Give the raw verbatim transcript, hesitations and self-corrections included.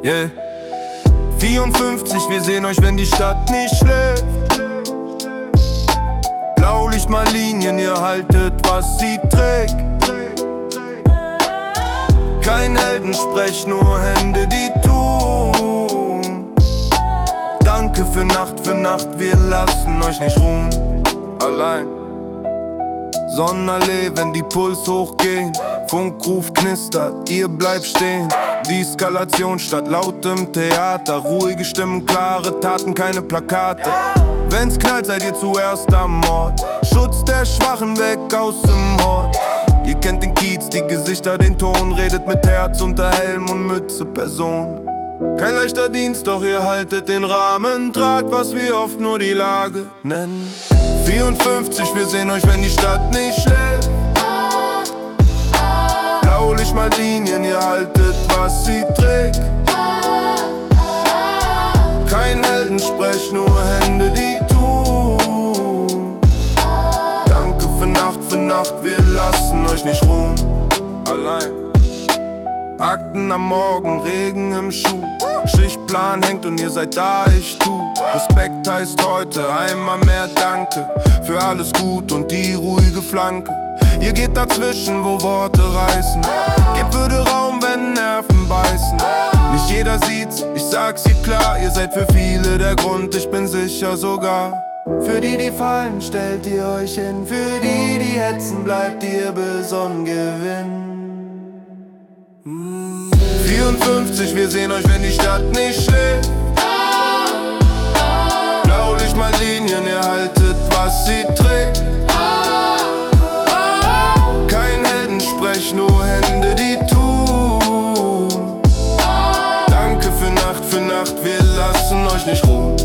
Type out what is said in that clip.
Yeah. vierundfünfzig, wir sehen euch, wenn die Stadt nicht schläft. Blaulichtmalinien, ihr haltet, was sie trägt. Kein Heldensprech, nur Hände, die tun. Danke für Nacht für Nacht, wir lassen euch nicht ruhen. Allein Sonnenallee, wenn die Puls hochgehen. Funkruf knistert, ihr bleibt stehen. Die Eskalation statt lautem Theater. Ruhige Stimmen, klare Taten, keine Plakate. Wenn's knallt, seid ihr zuerst am Ort. Schutz der Schwachen weg aus dem Hort. Ihr kennt den Kiez, die Gesichter, den Ton. Redet mit Herz unter Helm und Mütze Person. Kein leichter Dienst, doch ihr haltet den Rahmen. Tragt, was wir oft nur die Lage nennen. vierundfünfzig, wir sehen euch, wenn die Stadt nicht schläft. Blaulichtmalinien, ihr haltet, was sie trägt. Kein Heldensprech, nur Hände, die tun. Danke für Nacht für Nacht, wir lassen euch nicht ruhen. Allein Akten am Morgen, Regen im Schuh. Schichtplan hängt und ihr seid da, ich tu. Respekt heißt heute einmal mehr Danke für alles gut und die ruhige Flanke. Ihr geht dazwischen, wo Worte reißen. Gebt Würde Raum, wenn Nerven beißen. Nicht jeder sieht's, ich sag's ihr klar. Ihr seid für viele der Grund, ich bin sicher sogar. Für die, die fallen, stellt ihr euch hin. Für die, die hetzen, bleibt ihr besonnen gewinnen. vierundfünfzig, wir sehen euch, wenn die Stadt nicht schläft. Blaulichtmalinien, ihr haltet, was sie trägt. Kein Heldensprech, nur Hände, die tun. Danke für Nacht für Nacht, wir lassen euch nicht ruhen.